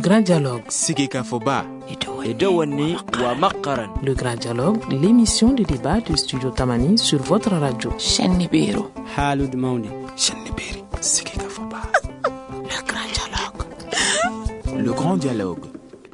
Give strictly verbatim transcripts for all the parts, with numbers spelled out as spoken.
Grand Dialogue. Sigika Foba. Edouani wa Makaran. Le Grand Dialogue, l'émission de débat de Studio Tamani sur votre radio. Chenibiro. Halud Mauni. Chenibiri. Sigika Foba. Le Grand Dialogue. Le Grand Dialogue.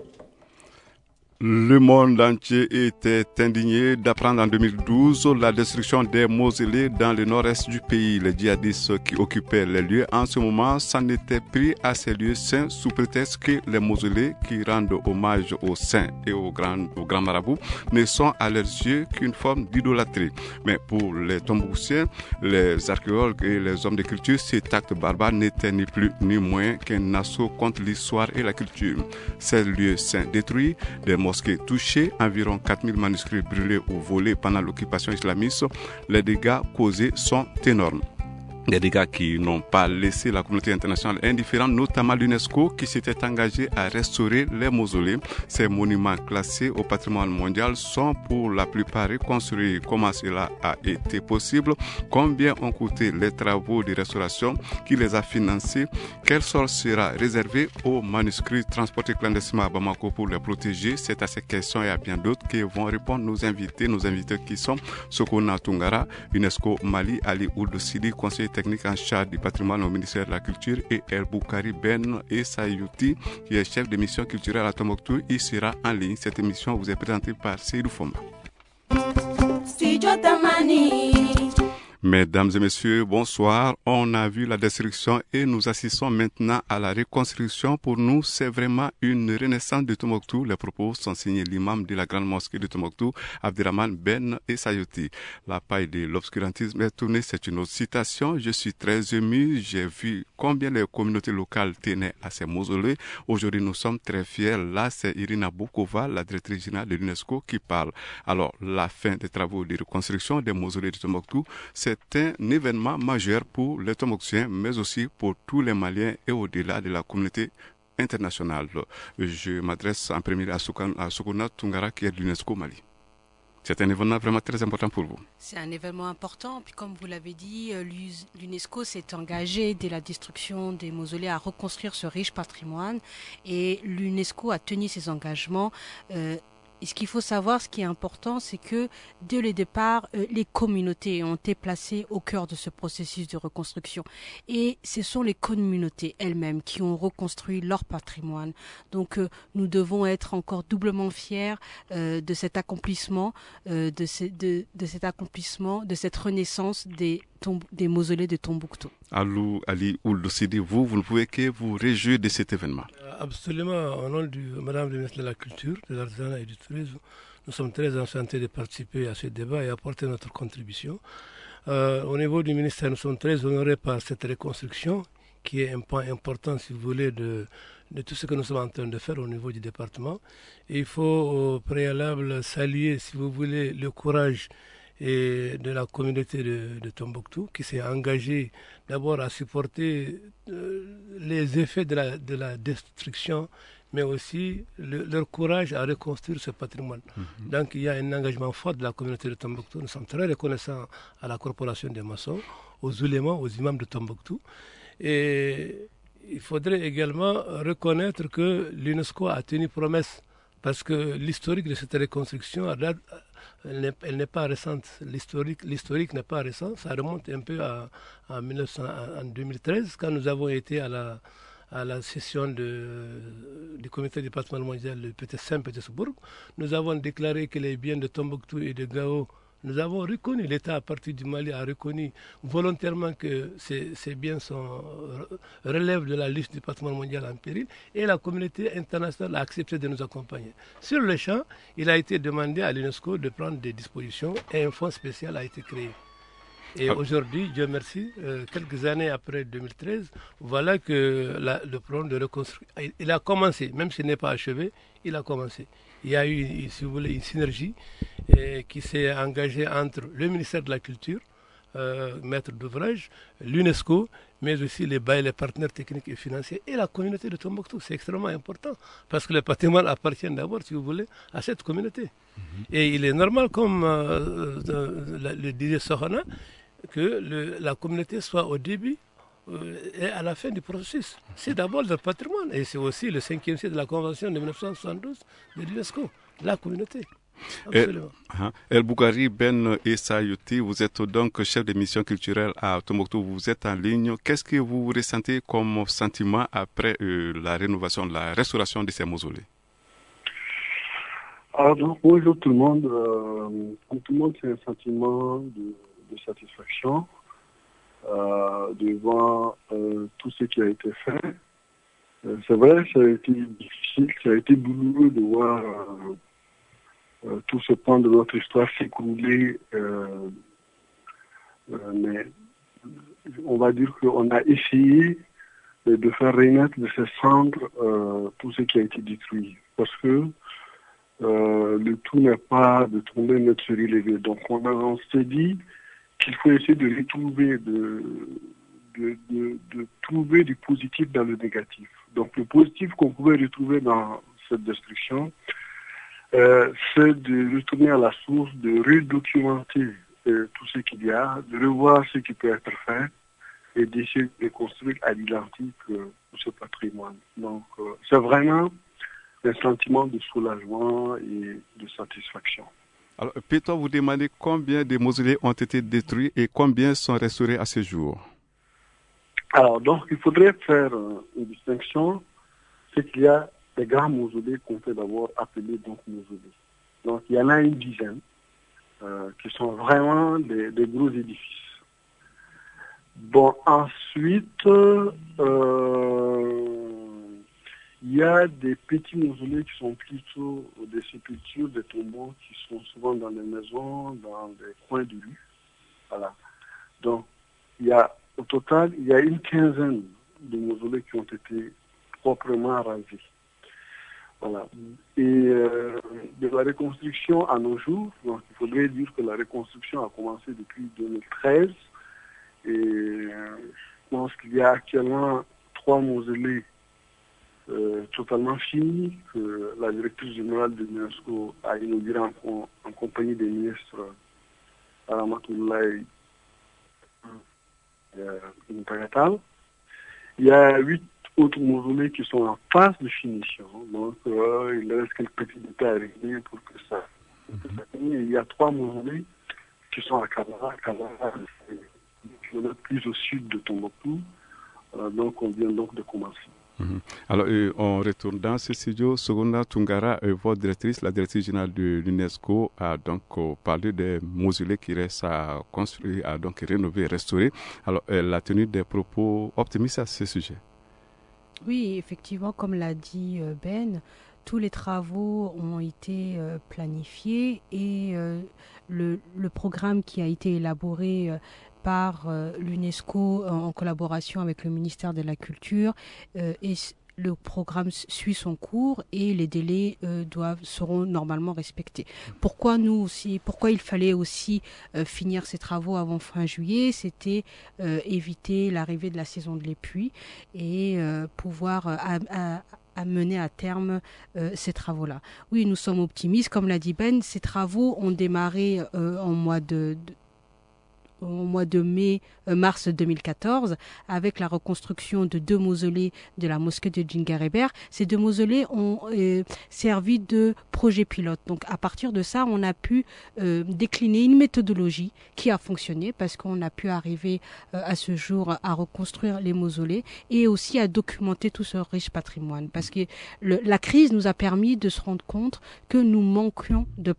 Le monde entier était indigné d'apprendre en deux mille douze la destruction des mausolées dans le nord-est du pays. Les djihadistes qui occupaient les lieux en ce moment s'en étaient pris à ces lieux saints sous prétexte que les mausolées qui rendent hommage aux saints et aux grands, aux grands marabouts ne sont à leurs yeux qu'une forme d'idolâtrie. Mais pour les Tombouctiens, les archéologues et les hommes de culture, cet acte barbare n'était ni plus ni moins qu'un assaut contre l'histoire et la culture. Ces lieux saints détruits, des mosquées touchées, environ quatre mille manuscrits brûlés ou volés pendant l'occupation islamiste, les dégâts causés sont énormes. Des dégâts qui n'ont pas laissé la communauté internationale indifférente, notamment l'UNESCO qui s'était engagée à restaurer les mausolées. Ces monuments classés au patrimoine mondial sont pour la plupart reconstruits. Comment cela a été possible? Combien ont coûté les travaux de restauration? Qui les a financés? Quel sort sera réservé aux manuscrits transportés clandestinement à Bamako pour les protéger? C'est à ces questions et à bien d'autres que vont répondre nos invités, nos invités qui sont Sokona Tungara, UNESCO Mali, Ali Ould Sidi, conseiller technique en charge du patrimoine au ministère de la Culture, et El Boukari Ben Essayouti, qui est chef de mission culturelle à Tombouctou. Il sera en ligne. Cette émission vous est présentée par Seydou Foma. Mesdames et messieurs, bonsoir. On a vu la destruction et nous assistons maintenant à la reconstruction. Pour nous, c'est vraiment une renaissance de Tombouctou. Les propos sont signés l'imam de la grande mosquée de Tombouctou, Abderrahmane Ben Essayouti. La paille de l'obscurantisme est tournée, c'est une autre citation. Je suis très ému. J'ai vu combien les communautés locales tenaient à ces mausolées. Aujourd'hui, nous sommes très fiers. Là, c'est Irina Boukova, la directrice générale de l'UNESCO, qui parle. Alors, la fin des travaux de reconstruction des mausolées de Tombouctou, c'est C'est un événement majeur pour les Tombouctiens, mais aussi pour tous les Maliens et au-delà de la communauté internationale. Je m'adresse en premier à Sokona Tungara, qui est de l'UNESCO Mali. C'est un événement vraiment très important pour vous. C'est un événement important, puis comme vous l'avez dit, l'UNESCO s'est engagé dès la destruction des mausolées à reconstruire ce riche patrimoine, et l'UNESCO a tenu ses engagements. Euh, Et ce qu'il faut savoir, ce qui est important, c'est que dès le départ, euh, les communautés ont été placées au cœur de ce processus de reconstruction. Et ce sont les communautés elles-mêmes qui ont reconstruit leur patrimoine. Donc euh, nous devons être encore doublement fiers euh, de cet accomplissement, euh, de, ce, de, de cet accomplissement, de cette renaissance des, des mausolées de Tombouctou. Alou Ali Ould Sidi, vous, vous ne pouvez que vous réjouir de cet événement. Absolument, au nom de Madame le ministre de la Culture, de l'Artisanat et du Tourisme, nous sommes très enchantés de participer à ce débat et apporter notre contribution. Euh, au niveau du ministère, nous sommes très honorés par cette reconstruction qui est un point important, si vous voulez, de, de tout ce que nous sommes en train de faire au niveau du département. Et il faut au préalable saluer, si vous voulez, le courage et de la communauté de, de Tombouctou qui s'est engagée d'abord à supporter euh, les effets de la, de la destruction, mais aussi le, leur courage à reconstruire ce patrimoine. Mm-hmm. Donc il y a un engagement fort de la communauté de Tombouctou. Nous sommes très reconnaissants à la corporation des maçons, aux oulémas, aux imams de Tombouctou. Et il faudrait également reconnaître que l'UNESCO a tenu promesse, parce que l'historique de cette reconstruction a Elle n'est, elle n'est pas récente, l'historique, l'historique n'est pas récent, ça remonte un peu à, à mille neuf cents, en deux mille treize, quand nous avons été à la, à la session de, du comité du patrimoine mondial de Saint-Pétersbourg. Nous avons déclaré que les biens de Tombouctou et de Gao, nous avons reconnu, l'État à partir du Mali a reconnu volontairement que ces, ces biens sont, relèvent de la liste du patrimoine mondial en péril, et la communauté internationale a accepté de nous accompagner. Sur le champ, il a été demandé à l'UNESCO de prendre des dispositions et un fonds spécial a été créé. Et ah. aujourd'hui, Dieu merci, euh, quelques années après deux mille treize, voilà que la, le programme de reconstruction, il, il a commencé, même s'il n'est pas achevé, il a commencé. Il y a eu, si vous voulez, une synergie euh, qui s'est engagée entre le ministère de la Culture, euh, maître d'ouvrage, l'UNESCO, mais aussi les bails, les partenaires techniques et financiers et la communauté de Tombouctou. C'est extrêmement important parce que le patrimoine appartient d'abord, si vous voulez, à cette communauté. Mm-hmm. Et il est normal, comme euh, euh, le disait Sohana, que le, la communauté soit au début euh, est à la fin du processus. C'est d'abord le patrimoine et c'est aussi le cinquième siècle de la Convention de dix-neuf cent soixante-douze de l'UNESCO, la communauté. Absolument. El Bougari Ben Issa Youti, vous êtes donc chef de mission culturelle à Tombouctou, vous êtes en ligne. Qu'est-ce que vous ressentez comme sentiment après euh, la rénovation, la restauration de ces mausolées? Alors, donc, bonjour tout le monde. Euh, pour tout le monde, c'est un sentiment de, de satisfaction euh, devant euh, tout ce qui a été fait. Euh, c'est vrai, ça a été difficile, ça a été douloureux de voir euh, euh, tout ce pan de notre histoire s'écrouler, euh, euh, mais on va dire qu'on a essayé de, de faire renaître de ces cendres euh, tout ce qui a été détruit. Parce que Euh, le tout n'est pas de tomber notre se relever. Donc on, a, on s'est dit qu'il faut essayer de retrouver, de, de, de, de trouver du positif dans le négatif. Donc le positif qu'on pouvait retrouver dans cette destruction, euh, c'est de retourner à la source, de redocumenter euh, tout ce qu'il y a, de revoir ce qui peut être fait et d'essayer de construire à l'identique euh, ce patrimoine. Donc euh, c'est vraiment un sentiment de soulagement et de satisfaction. Alors, peut-on vous demander combien de mausolées ont été détruits et combien sont restaurés à ce jour? Alors, donc, il faudrait faire euh, une distinction. C'est qu'il y a des grands mausolées qu'on peut d'abord appeler donc mausolées. Donc, il y en a une dizaine euh, qui sont vraiment des, des gros édifices. Bon, ensuite, euh, il y a des petits mausolées qui sont plutôt des sépultures, des tombeaux qui sont souvent dans les maisons, dans des coins de rue. Voilà. Donc, il y a, au total, il y a une quinzaine de mausolées qui ont été proprement rasés. Voilà. Et euh, de la reconstruction à nos jours, donc il faudrait dire que la reconstruction a commencé depuis deux mille treize. Et euh, je pense qu'il y a actuellement trois mausolées Euh, totalement fini, que la directrice générale de l'UNESCO a inauguré en, en compagnie des ministres Aramatoulaye euh, Il y a huit autres mausolées qui sont en phase de finition, donc euh, il reste quelques petits détails à régler pour que ça, pour que ça finisse. Il y a trois mausolées qui sont à Kabara, Kabara, kilomètres plus au sud de Tombouctou, euh, donc on vient donc de commencer. Alors, euh, on retourne dans ce studio. Sogona Tungara, euh, votre directrice, la directrice générale de l'UNESCO, a donc euh, parlé des mausolées qui restent à construire, à donc rénover, restaurer. Alors, elle a tenu des propos optimistes à ce sujet. Oui, effectivement, comme l'a dit euh, Ben, tous les travaux ont été euh, planifiés et euh, le, le programme qui a été élaboré euh, par euh, l'UNESCO en, en collaboration avec le ministère de la Culture euh, et le programme suit son cours et les délais euh, doivent seront normalement respectés. Pourquoi nous aussi, pourquoi il fallait aussi euh, finir ces travaux avant fin juillet, c'était euh, éviter l'arrivée de la saison de les pluies et euh, pouvoir euh, à, à, à mener à terme euh, ces travaux-là. Oui, nous sommes optimistes, comme l'a dit Ben, ces travaux ont démarré euh, en mois de, de au mois de mai, euh, mars deux mille quatorze, avec la reconstruction de deux mausolées de la mosquée de Djingarébert. Ces deux mausolées ont euh, servi de projet pilote. Donc, à partir de ça, on a pu euh, décliner une méthodologie qui a fonctionné parce qu'on a pu arriver euh, à ce jour à reconstruire les mausolées et aussi à documenter tout ce riche patrimoine. Parce que le, la crise nous a permis de se rendre compte que nous manquions de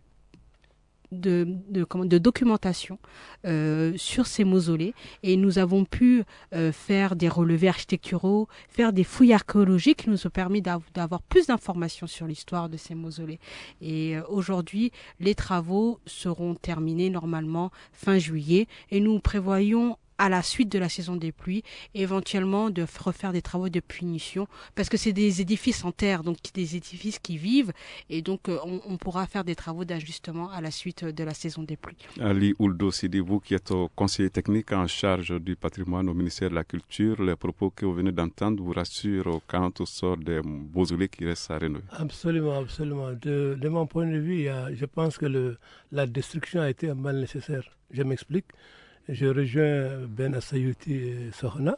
De, de, de documentation euh, sur ces mausolées et nous avons pu euh, faire des relevés architecturaux, faire des fouilles archéologiques qui nous ont permis d'av- d'avoir plus d'informations sur l'histoire de ces mausolées. Et euh, aujourd'hui, les travaux seront terminés normalement fin juillet et nous prévoyons à la suite de la saison des pluies, éventuellement de refaire des travaux de punition, parce que c'est des édifices en terre, donc des édifices qui vivent, et donc euh, on, on pourra faire des travaux d'ajustement à la suite de la saison des pluies. Ali Ouldo Sidi, vous qui êtes conseiller technique en charge du patrimoine au ministère de la Culture, les propos que vous venez d'entendre vous rassurent quant au sort des mausolées qui restent à rénover? Absolument, absolument. De, de mon point de vue, il y a, je pense que le, la destruction a été un mal nécessaire. Je m'explique. Je rejoins Ben Issa Youti et Sohna.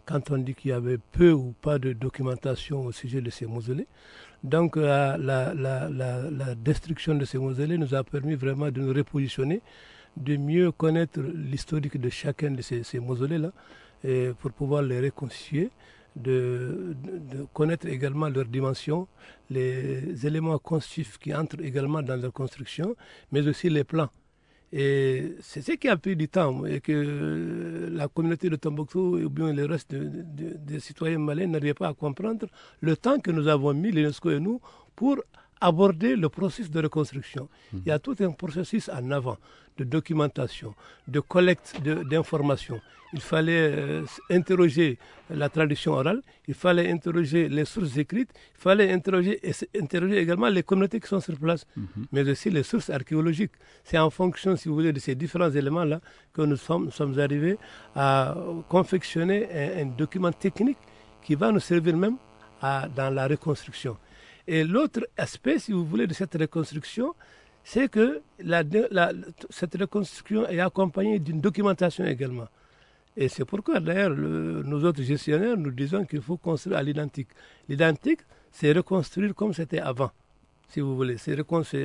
quand on dit qu'il y avait peu ou pas de documentation au sujet de ces mausolées. Donc la, la, la, la, la destruction de ces mausolées nous a permis vraiment de nous repositionner, de mieux connaître l'historique de chacun de ces, ces mausolées-là, et pour pouvoir les reconstituer, de, de, de connaître également leurs dimensions, les éléments constitutifs qui entrent également dans leur construction, mais aussi les plans. Et c'est ce qui a pris du temps et que la communauté de Tombouctou ou bien le reste de, de, des citoyens maliens n'arrivaient pas à comprendre le temps que nous avons mis, l'UNESCO et nous, pour aborder le processus de reconstruction. Mmh. Il y a tout un processus en avant de documentation, de collecte d'informations. Il fallait euh, interroger la tradition orale, il fallait interroger les sources écrites, il fallait interroger, interroger également les communautés qui sont sur place, mmh. mais aussi les sources archéologiques. C'est en fonction, si vous voulez, de ces différents éléments-là que nous sommes, nous sommes arrivés à confectionner un, un document technique qui va nous servir même à, dans la reconstruction. Et l'autre aspect, si vous voulez, de cette reconstruction, c'est que la, la, cette reconstruction est accompagnée d'une documentation également. Et c'est pourquoi, d'ailleurs, nos autres gestionnaires nous disons qu'il faut construire à l'identique. L'identique, c'est reconstruire comme c'était avant, si vous voulez. C'est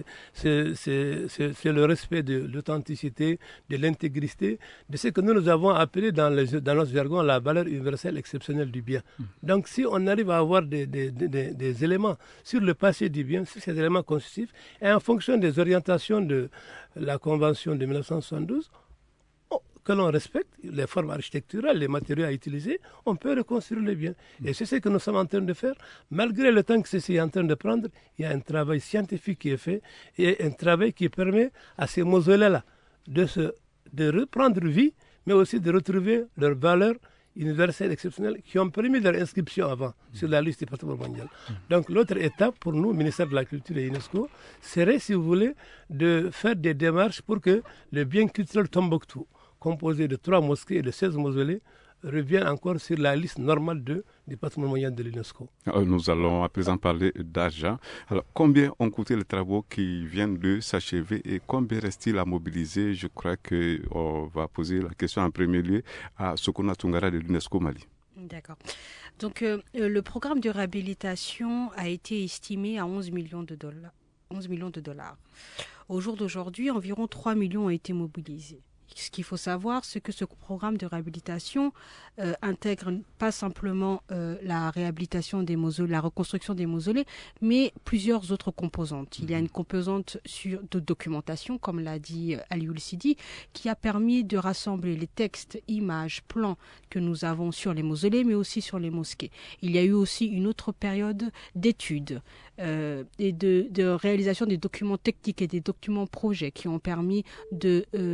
le respect de l'authenticité, de l'intégrité, de ce que nous, nous avons appelé dans, le, dans notre jargon la valeur universelle exceptionnelle du bien. Mmh. Donc, si on arrive à avoir des, des, des, des éléments sur le passé du bien, sur ces éléments constitutifs, et en fonction des orientations de la Convention de mille neuf cent soixante-douze, que l'on respecte les formes architecturales, les matériaux à utiliser, on peut reconstruire les biens. Et c'est ce que nous sommes en train de faire. Malgré le temps que ceci est en train de prendre, il y a un travail scientifique qui est fait et un travail qui permet à ces mausolées-là de, se, de reprendre vie, mais aussi de retrouver leurs valeurs universelles exceptionnelles qui ont permis leur inscription avant sur la liste du patrimoine mondial. Donc l'autre étape pour nous, ministère de la Culture et UNESCO, serait, si vous voulez, de faire des démarches pour que le bien culturel Tombouctou, composé de trois mosquées et de seize mausolées, revient encore sur la liste normale de, du patrimoine mondial de l'UNESCO. Nous allons à présent parler d'argent. Alors, combien ont coûté les travaux qui viennent de s'achever et combien reste-t-il à mobiliser? Je crois qu'on va poser la question en premier lieu à Sokona Tungara de l'UNESCO Mali. D'accord. Donc, euh, le programme de réhabilitation a été estimé à onze millions de dollars. onze millions de dollars. Au jour d'aujourd'hui, environ trois millions ont été mobilisés. Ce qu'il faut savoir, c'est que ce programme de réhabilitation euh, intègre pas simplement euh, la réhabilitation des mausolées, la reconstruction des mausolées, mais plusieurs autres composantes. Il y a une composante sur, de documentation, comme l'a dit euh, Alioul Sidi, qui a permis de rassembler les textes, images, plans que nous avons sur les mausolées, mais aussi sur les mosquées. Il y a eu aussi une autre période d'études euh, et de, de réalisation des documents techniques et des documents projets qui ont permis de euh,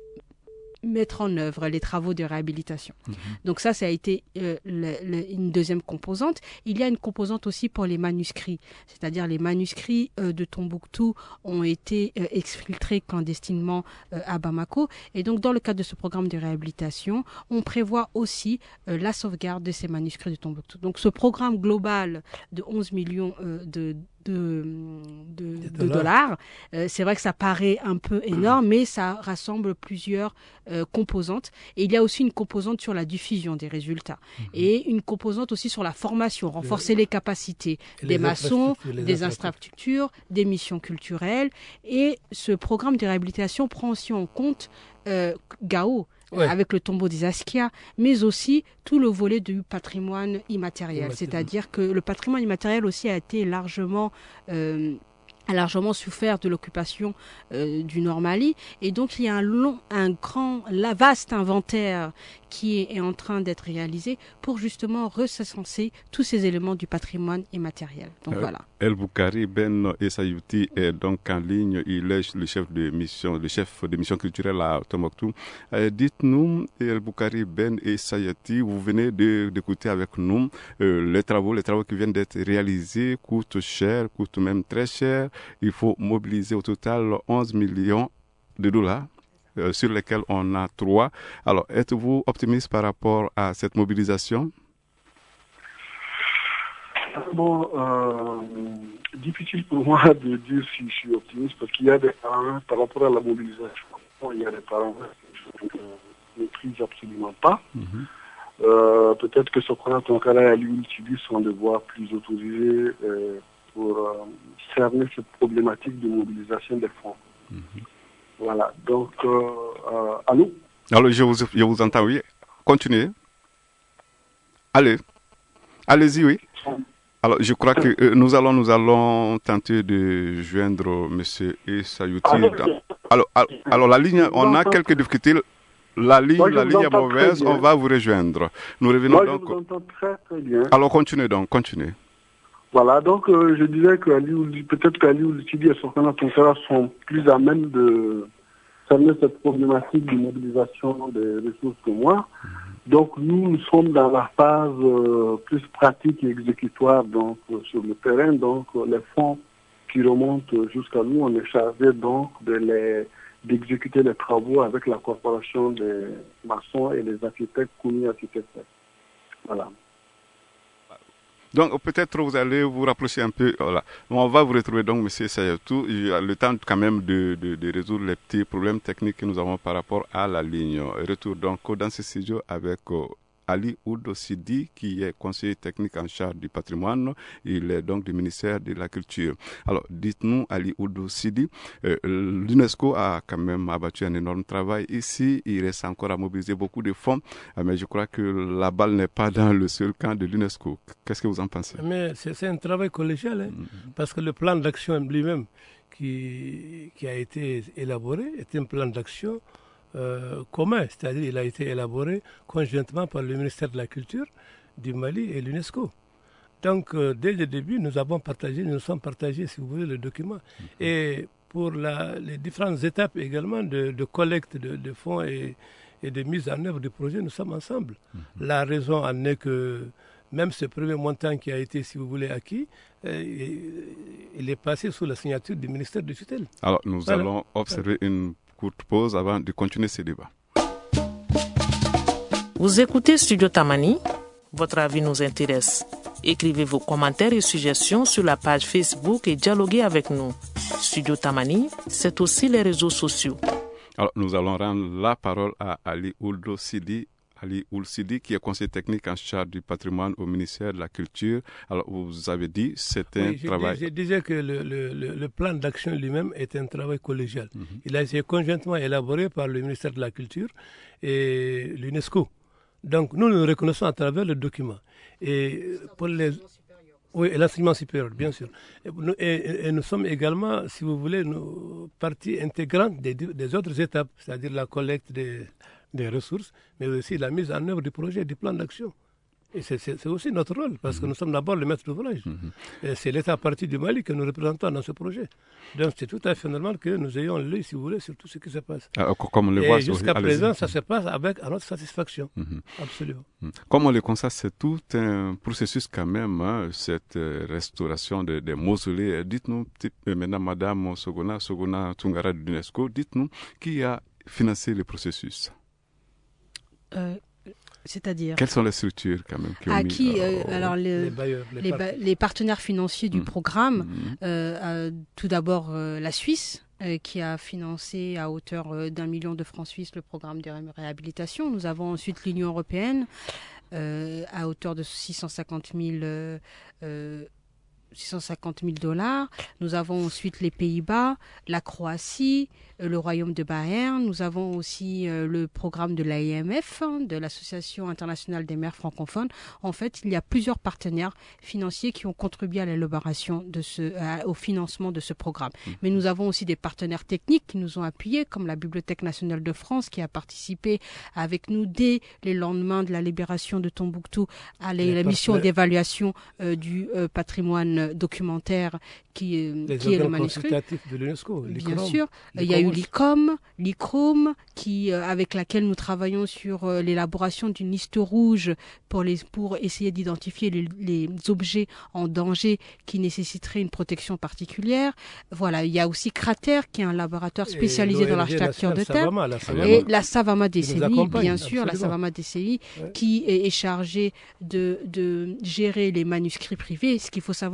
mettre en œuvre les travaux de réhabilitation. Mmh. Donc ça, ça a été euh, le, le, une deuxième composante. Il y a une composante aussi pour les manuscrits, c'est-à-dire les manuscrits euh, de Tombouctou ont été euh, exfiltrés clandestinement euh, à Bamako. Et donc, dans le cadre de ce programme de réhabilitation, on prévoit aussi euh, la sauvegarde de ces manuscrits de Tombouctou. Donc, ce programme global de onze millions euh, de de, de, de dollars, dollars euh, c'est vrai que ça paraît un peu énorme, mais ça rassemble plusieurs euh, composantes. Et il y a aussi une composante sur la diffusion des résultats mm-hmm. et une composante aussi sur la formation, renforcer le... les capacités et des les maçons, des infrastructures, des missions culturelles. Et ce programme de réhabilitation prend aussi en compte euh, Gao, ouais. avec le tombeau des Askia, mais aussi tout le volet du patrimoine immatériel. C'est-à-dire que le patrimoine immatériel aussi a été largement... Euh, a largement souffert de l'occupation euh, du Nord Mali, et donc il y a un long, un grand, la vaste inventaire qui est, est en train d'être réalisé pour justement recenser tous ces éléments du patrimoine immatériel. Donc euh, voilà. El Boukari Ben Essayouti est donc en ligne. Il est le chef de mission, le chef de mission culturelle à Tombouctou. Euh, dites-nous, El Boukari Ben Essayouti, vous venez de, d'écouter avec nous euh, les travaux, les travaux qui viennent d'être réalisés coûtent cher, coûtent même très cher. Il faut mobiliser au total onze millions de dollars. Euh, sur lesquels on a trois. Alors, êtes-vous optimiste par rapport à cette mobilisation? Bon, euh, difficile pour moi de dire si je suis optimiste parce qu'il y a des paramètres par rapport à la mobilisation. Il y a des paramètres que je ne maîtrise absolument pas. Mm-hmm. Euh, peut-être que Sokhna Tonkara et Ali Ould Sidi sont des voix plus autorisées euh, pour euh, cerner cette problématique de mobilisation des fonds. Mm-hmm. Voilà, donc, euh, euh, allô? Alors, je vous, je vous entends, oui. Continuez. Allez. Allez-y, oui. Alors, je crois que euh, nous allons nous allons tenter de joindre M. Issa Youti. Alors, alors, alors, la ligne, on a quelques difficultés. La ligne, Moi, la ligne est mauvaise, on va vous rejoindre. Nous revenons Moi, donc. Je vous entends très, très bien. Alors, continuez donc, continuez. Voilà, donc euh, je disais que Ali Ould, peut-être qu'Ali Ould Sidi et Sokhna Tonkara sont plus à même de cerner cette problématique de mobilisation des ressources que moi. Donc nous, nous sommes dans la phase euh, plus pratique et exécutoire donc euh, sur le terrain. Donc euh, les fonds qui remontent jusqu'à nous, on est chargé donc de les d'exécuter les travaux avec la corporation des maçons et des architectes commis architectes. Voilà. Donc peut-être vous allez vous rapprocher un peu. Voilà. On va vous retrouver donc, M. Sayatou. Il y a le temps quand même de, de, de résoudre les petits problèmes techniques que nous avons par rapport à la ligne. Retour donc dans ce studio avec euh, Ali Ould Sidi, qui est conseiller technique en charge du patrimoine. Il est donc du ministère de la Culture. Alors, dites-nous, Ali Ould Sidi, euh, l'UNESCO a quand même abattu un énorme travail ici. Il reste encore à mobiliser beaucoup de fonds, mais je crois que la balle n'est pas dans le seul camp de l'UNESCO. Qu'est-ce que vous en pensez? Mais c'est, c'est un travail collégial, hein, mm-hmm. parce que le plan d'action lui-même qui, qui a été élaboré est un plan d'action Euh, commun, c'est-à-dire il a été élaboré conjointement par le ministère de la Culture du Mali et l'UNESCO. Donc, euh, dès le début, nous avons partagé, nous nous sommes partagés, si vous voulez, le document. Mm-hmm. Et pour la, les différentes étapes également de, de collecte de, de fonds et, et de mise en œuvre du projet, nous sommes ensemble. Mm-hmm. La raison en est que même ce premier montant qui a été, si vous voulez, acquis, euh, il est passé sous la signature du ministère de tutelle. Alors, nous voilà. allons observer une courte pause avant de continuer ce débat. Vous écoutez Studio Tamani, votre avis nous intéresse. Écrivez vos commentaires et suggestions sur la page Facebook et dialoguez avec nous. Studio Tamani, c'est aussi les réseaux sociaux. Alors, nous allons rendre la parole à Ali Ould Sidi. Ali Ould Sidi, qui est conseiller technique en charge du patrimoine au ministère de la Culture. Alors, vous avez dit c'est un oui, je travail... Dis, je disais que le, le, le, le plan d'action lui-même est un travail collégial. Mm-hmm. Il a été conjointement élaboré par le ministère de la Culture et l'UNESCO. Donc, nous nous reconnaissons à travers le document. Et pour les... Oui, et l'enseignement supérieur, bien sûr. Et, et, et nous sommes également, si vous voulez, nous, partie intégrante des, des autres étapes, c'est-à-dire la collecte des... des ressources, mais aussi la mise en œuvre du projet, du plan d'action. Et c'est, c'est, c'est aussi notre rôle, parce que nous sommes d'abord le maître d'ouvrage. Mm-hmm. Et c'est l'État parti du Mali que nous représentons dans ce projet. Donc c'est tout à fait normal que nous ayons l'œil, si vous voulez, sur tout ce qui se passe. Ah, comme on le et voit, jusqu'à allez-y. présent, ça se passe avec à notre satisfaction. Mm-hmm. Absolument. Mm-hmm. Comme on le constate, c'est tout un processus quand même, hein, cette euh, restauration des de mausolées. Dites-nous, euh, maintenant, Madame Sogona, Sogona Tonkara de l'UNESCO, dites-nous qui a financé le processus. Euh, c'est-à-dire Quelles sont les structures quand même qui ont à mis, qui euh, euh, alors les, les, bailleurs, les, les, ba- les partenaires financiers du mmh. programme mmh. Euh, euh, tout d'abord euh, la Suisse euh, qui a financé à hauteur euh, d'un million de francs suisses le programme de ré- réhabilitation. Nous avons ensuite l'Union européenne euh, à hauteur de six cent cinquante mille euh, euh, six cent cinquante mille dollars. Nous avons ensuite les Pays-Bas, la Croatie, euh, le Royaume de Bayern. Nous avons aussi euh, le programme de l'A M F, hein, de l'Association internationale des maires francophones. En fait, il y a plusieurs partenaires financiers qui ont contribué à l'élaboration de ce, à, au financement de ce programme. Mmh. Mais nous avons aussi des partenaires techniques qui nous ont appuyés, comme la Bibliothèque nationale de France, qui a participé avec nous dès les lendemains de la libération de Tombouctou à les, la mission d'évaluation euh, du euh, patrimoine documentaire qui, euh, qui est le manuscrit. De l'UNESCO, bien sûr. Il y a eu l'I C O M, l'I C O M, qui, euh, avec laquelle nous travaillons sur euh, l'élaboration d'une liste rouge pour, les, pour essayer d'identifier les, les objets en danger qui nécessiteraient une protection particulière. Voilà, il y a aussi Crater, qui est un laboratoire spécialisé dans l'architecture de terre. Savama, la Savama, et la Savama D C I, bien sûr, absolument. la Savama D C I, ouais. qui est, est chargée de, de gérer les manuscrits privés. Ce qu'il faut savoir,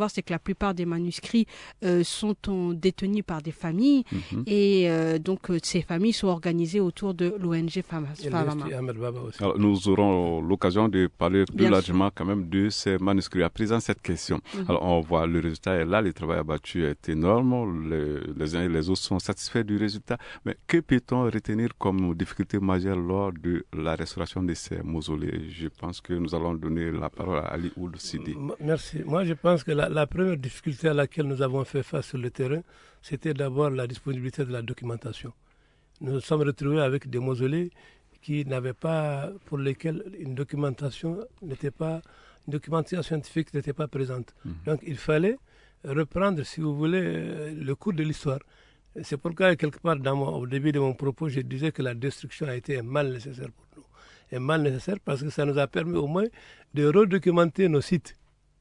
savoir, c'est que la plupart des manuscrits euh, sont on, détenus par des familles mm-hmm. et euh, donc euh, ces familles sont organisées autour de l'O N G Fama. Alors, nous aurons l'occasion de parler plus Bien largement sûr. quand même de ces manuscrits. À présent, cette question. Mm-hmm. Alors, on voit le résultat est là, le travail abattu est énorme, les, les uns et les autres sont satisfaits du résultat. Mais que peut-on retenir comme difficulté majeure lors de la restauration de ces mausolées? Je pense que nous allons donner la parole à Ali Ould Sidi. Merci. Moi, je pense que la, la première difficulté à laquelle nous avons fait face sur le terrain, c'était d'abord la disponibilité de la documentation. Nous nous sommes retrouvés avec des mausolées qui n'avaient pas, pour lesquels une documentation n'était pas, une documentation scientifique n'était pas présente. Mmh. Donc, il fallait reprendre, si vous voulez, le cours de l'histoire. C'est pourquoi, quelque part, dans mon, au début de mon propos, je disais que la destruction a été un mal nécessaire pour nous. Un mal nécessaire parce que ça nous a permis au moins de redocumenter nos sites.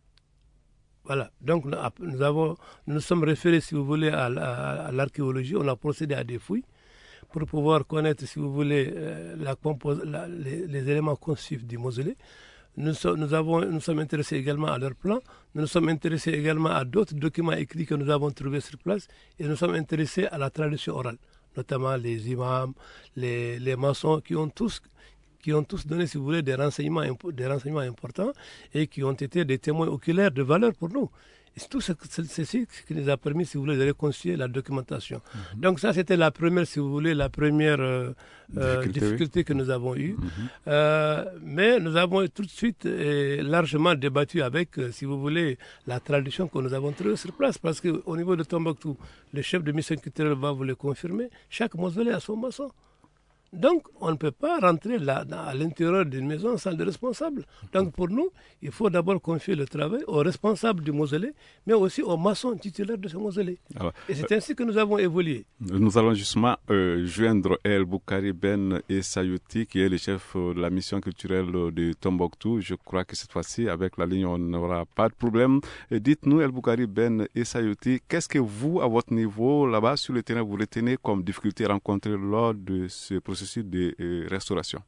Voilà. Donc, nous, avons, nous nous sommes référés, si vous voulez, à, à, à l'archéologie. On a procédé à des fouilles pour pouvoir connaître, si vous voulez, euh, la compos- la, les, les éléments constitutifs du mausolée. Nous, so, nous, avons, nous sommes intéressés également à leur plan. Nous nous sommes intéressés également à d'autres documents écrits que nous avons trouvés sur place. Et nous sommes intéressés à la tradition orale, notamment les imams, les, les maçons qui ont tous... qui ont tous donné, si vous voulez, des renseignements, des renseignements importants et qui ont été des témoins oculaires de valeur pour nous. Et tout ce, c'est ce qui nous a permis, si vous voulez, de reconstituer la documentation. Mm-hmm. Donc ça, c'était la première, si vous voulez, la première euh, difficulté, difficulté oui. que nous avons eue. Mm-hmm. Euh, mais nous avons tout de suite et largement débattu avec, si vous voulez, la tradition que nous avons trouvée sur place. Parce qu'au niveau de Tombouctou, le chef de mission culturelle va vous le confirmer, chaque mausolée a son maçon. Donc, on ne peut pas rentrer là, à l'intérieur d'une maison sans le responsable. Donc, pour nous, il faut d'abord confier le travail aux responsables du mausolée, mais aussi aux maçons titulaires de ce mausolée. Alors, et c'est euh, ainsi que nous avons évolué. Nous allons justement euh, joindre El Boukari Ben Essayouti, qui est le chef de la mission culturelle de Tombouctou. Je crois que cette fois-ci, avec la ligne, on n'aura pas de problème. Et dites-nous, El Boukari Ben Essayouti, qu'est-ce que vous, à votre niveau, là-bas, sur le terrain, vous retenez comme difficulté rencontrée lors de ce processus de euh, restauration?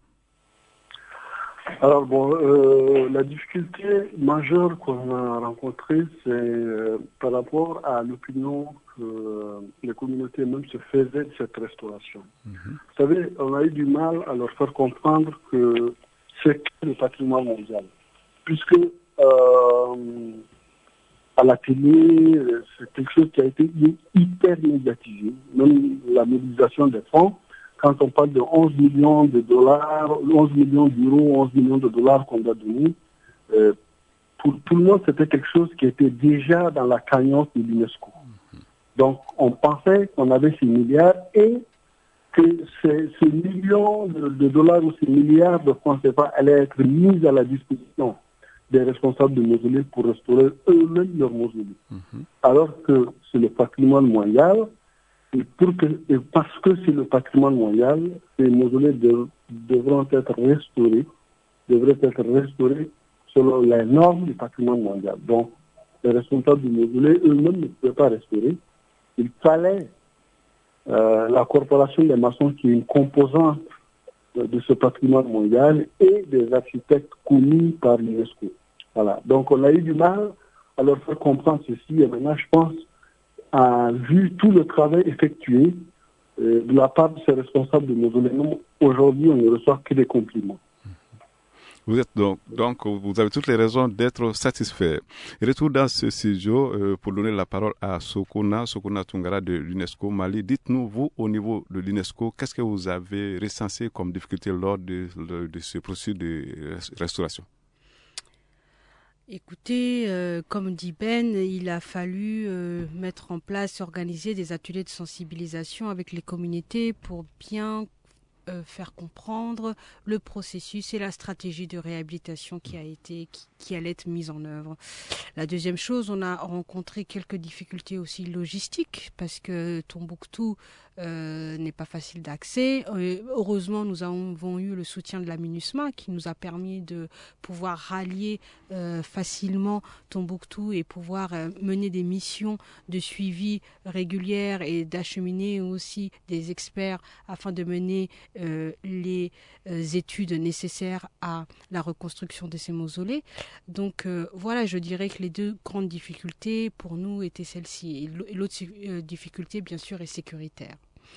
Alors bon, euh, la difficulté majeure qu'on a rencontrée, c'est euh, par rapport à l'opinion que euh, les communautés même se faisaient de cette restauration. Mm-hmm. Vous savez, on a eu du mal à leur faire comprendre que c'est le patrimoine mondial, puisque euh, à la télé, c'est quelque chose qui a été hyper médiatisé, même la mobilisation des fonds. Quand on parle de onze millions de dollars, onze millions d'euros, onze millions de dollars qu'on doit donner, euh, pour tout le monde, c'était quelque chose qui était déjà dans la cagnotte de l'UNESCO. Donc, on pensait qu'on avait ces milliards et que ces, ces millions de, de dollars ou ces milliards de francs C F A allaient être mis à la disposition des responsables de mausolées pour restaurer eux-mêmes leurs mausolées. Mm-hmm. Alors que c'est le patrimoine mondial. Et, pour que, et parce que c'est le patrimoine mondial, ces mausolées de, devront être restaurés, devraient être restaurés selon les normes du patrimoine mondial. Donc, les responsables du mausolée eux-mêmes ne pouvaient pas restaurer. Il fallait euh, la corporation des maçons qui est une composante de, de ce patrimoine mondial et des architectes commis par l'UNESCO. Voilà. Donc, on a eu du mal à leur faire comprendre ceci. Et maintenant, je pense, a vu tout le travail effectué euh, de la part de ces responsables de mausolées. Aujourd'hui, on ne reçoit que des compliments. Vous êtes donc, donc, vous avez toutes les raisons d'être satisfait. Retour dans ce studio euh, pour donner la parole à Sokona, Sokona Tungara de l'UNESCO Mali. Dites-nous, vous, au niveau de l'UNESCO, qu'est-ce que vous avez recensé comme difficulté lors de, de, de ce processus de restauration? Écoutez, euh, comme dit Ben, il a fallu euh, mettre en place, organiser des ateliers de sensibilisation avec les communautés pour bien euh, faire comprendre le processus et la stratégie de réhabilitation qui a été, qui, qui allait être mise en œuvre. La deuxième chose, on a rencontré quelques difficultés aussi logistiques parce que Tombouctou Euh, n'est pas facile d'accès. Euh, heureusement, nous avons eu le soutien de la MINUSMA qui nous a permis de pouvoir rallier euh, facilement Tombouctou et pouvoir euh, mener des missions de suivi régulières et d'acheminer aussi des experts afin de mener euh, les euh, études nécessaires à la reconstruction de ces mausolées. Donc euh, voilà, je dirais que les deux grandes difficultés pour nous étaient celles-ci. Et l'autre euh, difficulté, bien sûr, est sécuritaire.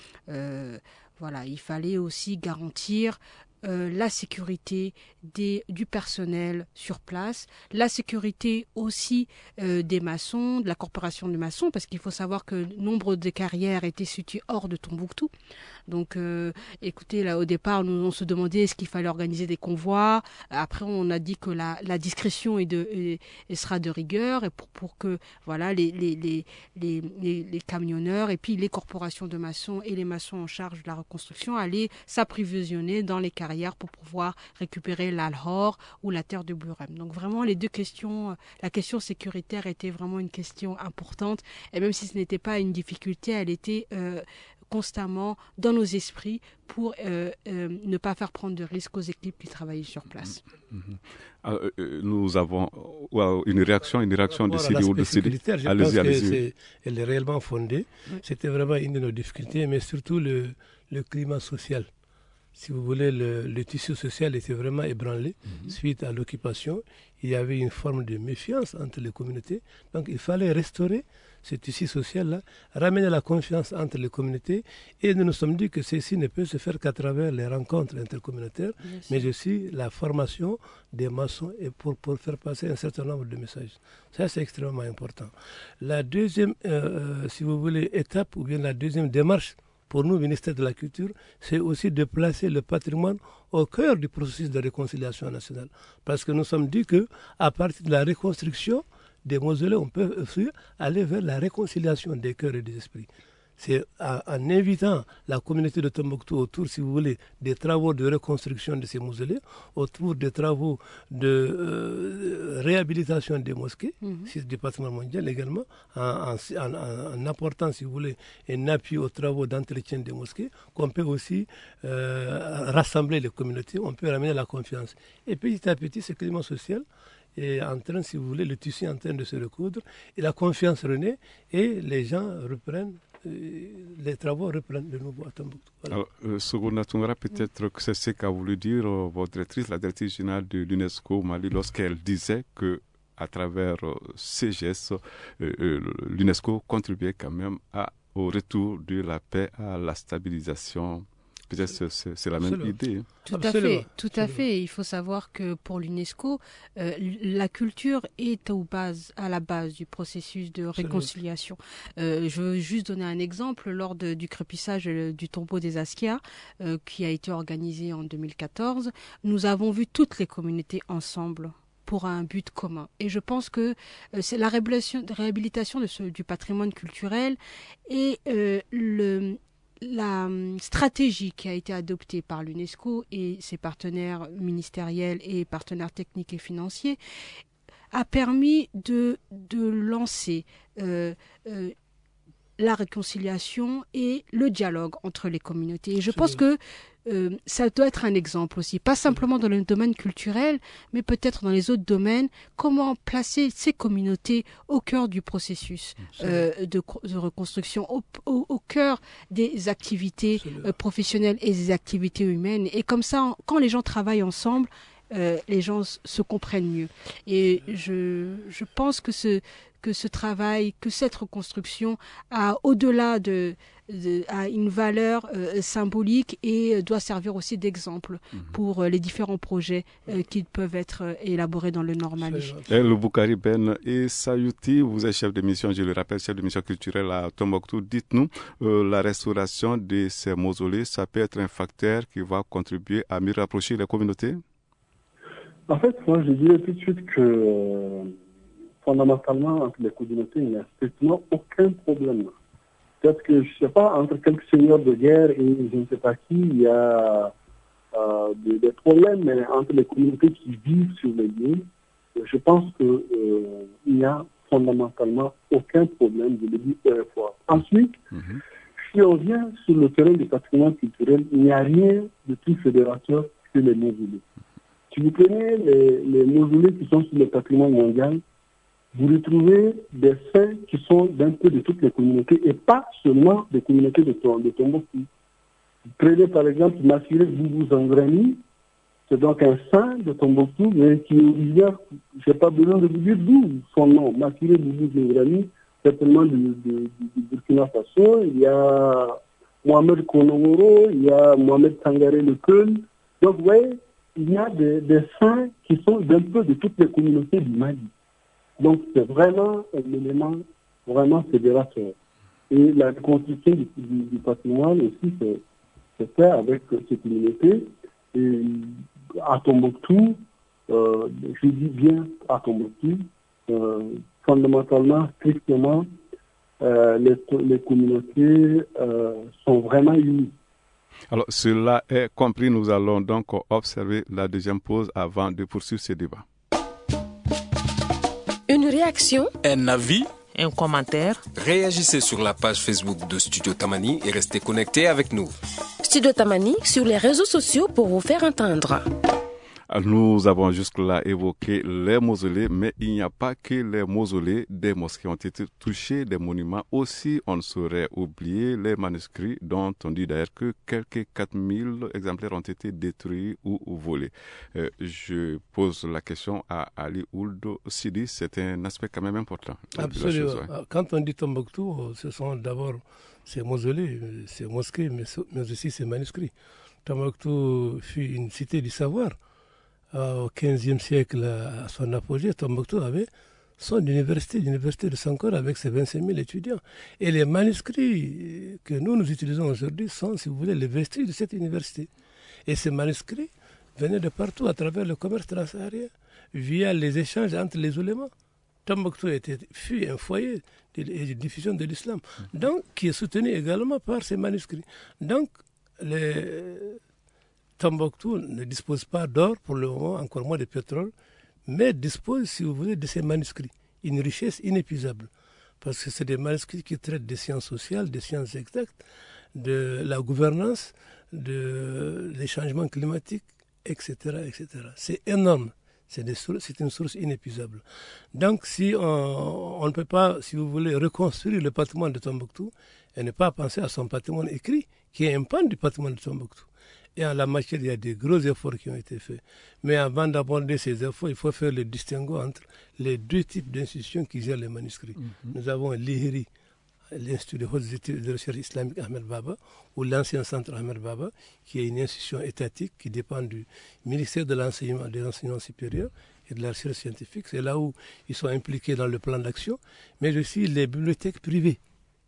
Euh, voilà, il fallait aussi garantir Euh, la sécurité des, du personnel sur place, la sécurité aussi euh, des maçons, de la corporation de maçons, parce qu'il faut savoir que nombre de carrières étaient situées hors de Tombouctou. Donc, euh, écoutez, là, au départ, nous, on se demandait est-ce qu'il fallait organiser des convois. Après, on a dit que la, la discrétion est de, est, est sera de rigueur et pour, pour que, voilà, les, les, les, les, les, les camionneurs et puis les corporations de maçons et les maçons en charge de la reconstruction allaient s'approvisionner dans les carrières pour pouvoir récupérer l'Alhor ou la terre de Burem. Donc vraiment les deux questions, la question sécuritaire était vraiment une question importante et même si ce n'était pas une difficulté, elle était euh, constamment dans nos esprits pour euh, euh, ne pas faire prendre de risques aux équipes qui travaillaient sur place. Mmh. Euh, euh, nous avons euh, une réaction, une réaction de Sidi ou de Sidi. Je allez-y, pense allez-y. Que c'est, elle est réellement fondée. Oui. C'était vraiment une de nos difficultés, mais surtout le, le climat social. Si vous voulez, le, le tissu social était vraiment ébranlé mmh. suite à l'occupation. Il y avait une forme de méfiance entre les communautés. Donc, il fallait restaurer ce tissu social-là, ramener la confiance entre les communautés. Et nous nous sommes dit que ceci ne peut se faire qu'à travers les rencontres intercommunautaires, Merci. mais aussi la formation des maçons et pour, pour faire passer un certain nombre de messages. Ça, c'est extrêmement important. La deuxième, euh, si vous voulez, étape ou bien la deuxième démarche, pour nous, ministère de la Culture, c'est aussi de placer le patrimoine au cœur du processus de réconciliation nationale. Parce que nous sommes dit qu'à partir de la reconstruction des mausolées, on peut aussi aller vers la réconciliation des cœurs et des esprits. C'est en invitant la communauté de Tombouctou autour, si vous voulez, des travaux de reconstruction de ces mausolées, autour des travaux de euh, réhabilitation des mosquées, mm-hmm. c'est du patrimoine mondial également, en, en, en, en apportant, si vous voulez, un appui aux travaux d'entretien des mosquées, qu'on peut aussi euh, rassembler les communautés, on peut ramener la confiance. Et petit à petit, ce climat social est en train, si vous voulez, le tissu est en train de se recoudre, et la confiance renaît, et les gens reprennent les travaux reprennent de nouveau à Tombouctou. Voilà. Alors, euh, Sogourna Toungara, peut-être que c'est ce qu'a voulu dire euh, votre directrice, la directrice générale de l'UNESCO Mali, lorsqu'elle disait que à travers euh, ces gestes, euh, euh, l'UNESCO contribuait quand même à, au retour de la paix, à la stabilisation. Peut-être c'est, c'est, c'est la même Absolument. idée. Tout à fait, tout à fait. Il faut savoir que pour l'UNESCO, euh, la culture est au base, à la base du processus de réconciliation. Euh, je veux juste donner un exemple. Lors de, du crépissage du tombeau des Askia, euh, qui a été organisé en deux mille quatorze, nous avons vu toutes les communautés ensemble pour un but commun. Et je pense que euh, c'est la réhabilitation, réhabilitation de ce, du patrimoine culturel et euh, le... la stratégie qui a été adoptée par l'UNESCO et ses partenaires ministériels et partenaires techniques et financiers a permis de, de lancer euh, euh, la réconciliation et le dialogue entre les communautés. Et je pense que euh, ça doit être un exemple aussi, pas simplement dans le domaine culturel, mais peut-être dans les autres domaines, comment placer ces communautés au cœur du processus euh, de, de reconstruction, au, au, au cœur des activités euh, professionnelles et des activités humaines. Et comme ça, quand les gens travaillent ensemble, euh, les gens se comprennent mieux. Et je, je pense que ce que ce travail, que cette reconstruction a au-delà de, de a une valeur euh, symbolique et doit servir aussi d'exemple mmh. pour euh, les différents projets euh, qui peuvent être euh, élaborés dans le Nord Mali. Le Boukari Ben et Sayouti, vous êtes chef de mission, je le rappelle, chef de mission culturelle à Tombouctou. Dites-nous, euh, la restauration de ces mausolées, ça peut être un facteur qui va contribuer à mieux rapprocher les communautés? En fait, moi je dirais tout de suite que euh, fondamentalement, entre les communautés, il n'y a strictement aucun problème. Peut-être que, je ne sais pas, entre quelques seigneurs de guerre et je ne sais pas qui, il y a euh, des, des problèmes, mais entre les communautés qui vivent sur les lieux, je pense qu'il euh, n'y a fondamentalement aucun problème, je le dis très fort. Ensuite, mm-hmm. si on vient sur le terrain du patrimoine culturel, il n'y a rien de plus fédérateur que les mausolées. Si vous prenez les, les mausolées qui sont sur le patrimoine mondial, vous retrouvez des faits qui sont d'un peu de toutes les communautés et pas seulement des communautés de, de Tombouctou. Prenez par exemple Massiré Boubou Zangrani, c'est donc un saint de Tombouctou, mais qui est originaire, je n'ai pas besoin de vous dire d'où son nom, Massiré Boubou Zangrani, certainement du, du, du Burkina Faso. Il y a Mohamed Konomoro, il y a Mohamed Sangaré Le Keul. Donc, vous voyez, il y a des, des saints qui sont d'un peu de toutes les communautés du Mali. Donc, c'est vraiment un élément vraiment fédérateur. Et la reconstruction du, du, du patrimoine aussi, c'est, c'est fait avec ces communautés. Et à Tombouctou, euh, je dis bien à Tombouctou, euh, fondamentalement, strictement, euh, les, les communautés euh, sont vraiment unies. Alors, cela est compris. Nous allons donc observer la deuxième pause avant de poursuivre ce débat. Une réaction, un avis, un commentaire. Réagissez sur la page Facebook de Studio Tamani et restez connectés avec nous. Studio Tamani sur les réseaux sociaux pour vous faire entendre. Nous avons jusque-là évoqué les mausolées, mais il n'y a pas que les mausolées. Des mosquées ont été touchées, des monuments aussi. On ne saurait oublier les manuscrits dont on dit d'ailleurs que quelques quatre mille exemplaires ont été détruits ou, ou volés. Euh, je pose la question à Ali Ould Sidi. C'est un aspect quand même important. Absolument. Chose, ouais. Quand on dit Tombouctou, ce sont d'abord ces mausolées, ces mosquées, mais, mais aussi ces manuscrits. Tombouctou fut une cité du savoir. Au quinzième siècle, à son apogée, Tombouctou avait son université, l'université de Sankore, avec ses vingt-cinq mille étudiants. Et les manuscrits que nous, nous utilisons aujourd'hui sont, si vous voulez, les vestiges de cette université. Et ces manuscrits venaient de partout à travers le commerce transsaharien, via les échanges entre les oulémas. Tombouctou était, fut un foyer de, de diffusion de l'islam, donc qui est soutenu également par ces manuscrits. Donc, les... Tombouctou ne dispose pas d'or pour le moment, encore moins de pétrole, mais dispose, si vous voulez, de ces manuscrits. Une richesse inépuisable. Parce que c'est des manuscrits qui traitent des sciences sociales, des sciences exactes, de la gouvernance, de, des changements climatiques, et cetera, et cetera. C'est énorme. C'est, des, c'est une source inépuisable. Donc, si on, on ne peut pas, si vous voulez, reconstruire le patrimoine de Tombouctou et ne pas penser à son patrimoine écrit, qui est un pan du patrimoine de Tombouctou. Et en la matière, il y a des gros efforts qui ont été faits. Mais avant d'aborder ces efforts, il faut faire le distinguo entre les deux types d'institutions qui gèrent les manuscrits. Mm-hmm. Nous avons l'I H R I, l'Institut de hautes études de recherche islamique Ahmed Baba, ou l'ancien centre Ahmed Baba, qui est une institution étatique qui dépend du ministère de l'enseignement, des enseignements supérieurs et de la recherche scientifique. C'est là où ils sont impliqués dans le plan d'action, mais aussi les bibliothèques privées,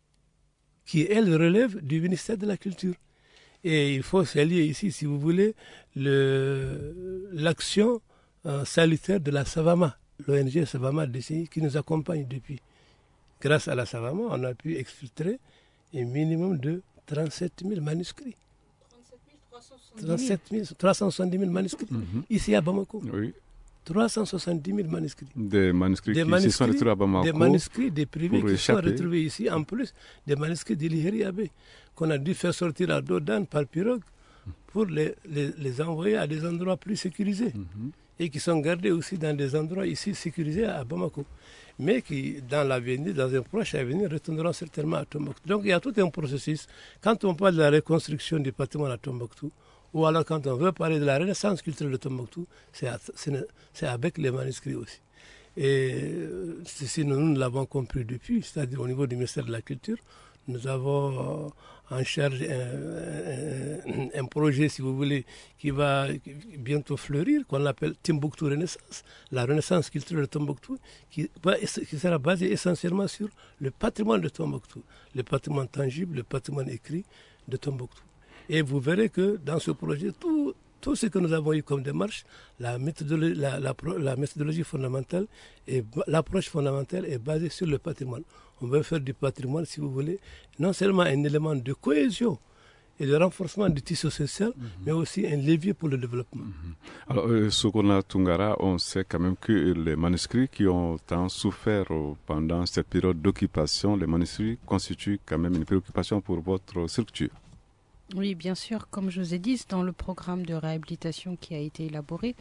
qui, elles, relèvent du ministère de la Culture. Et il faut saluer ici, si vous voulez, le, l'action euh, salutaire de la Savama, l'O N G Savama D C I, qui nous accompagne depuis. Grâce à la Savama, on a pu exfiltrer un minimum de trente-sept mille manuscrits. trente-sept mille trois cent soixante-dix mille manuscrits, mm-hmm. ici à Bamako. Oui. trois cent soixante-dix mille manuscrits. Des manuscrits des qui manuscrits, se sont retrouvés à Bamako. Des manuscrits, des privés qui échapper. sont retrouvés ici, en plus des manuscrits de l'I H R I Abbé, qu'on a dû faire sortir à Dodan par pirogue pour les, les, les envoyer à des endroits plus sécurisés. Mm-hmm. Et qui sont gardés aussi dans des endroits ici sécurisés à Bamako. Mais qui, dans l'avenir, dans un proche avenir, retourneront certainement à Tombouctou. Donc il y a tout un processus. Quand on parle de la reconstruction du patrimoine à Tombouctou, ou alors quand on veut parler de la renaissance culturelle de Tombouctou, c'est, à, c'est avec les manuscrits aussi. Et ceci, nous, nous l'avons compris depuis, c'est-à-dire au niveau du ministère de la Culture, nous avons en charge un, un, un projet, si vous voulez, qui va bientôt fleurir, qu'on appelle Timbuktu Renaissance, la renaissance culturelle de Tombouctou, qui, va, qui sera basée essentiellement sur le patrimoine de Tombouctou, le patrimoine tangible, le patrimoine écrit de Tombouctou. Et vous verrez que dans ce projet, tout, tout ce que nous avons eu comme démarche, la méthodologie, la, la, la méthodologie fondamentale et l'approche fondamentale est basée sur le patrimoine. On veut faire du patrimoine, si vous voulez, non seulement un élément de cohésion et de renforcement du tissu social, mm-hmm. mais aussi un levier pour le développement. Mm-hmm. Alors, euh, Sokona Tungara, on sait quand même que les manuscrits qui ont tant souffert pendant cette période d'occupation, les manuscrits constituent quand même une préoccupation pour votre structure. Oui, bien sûr. Comme je vous ai dit, dans le programme de réhabilitation qui a été élaboré,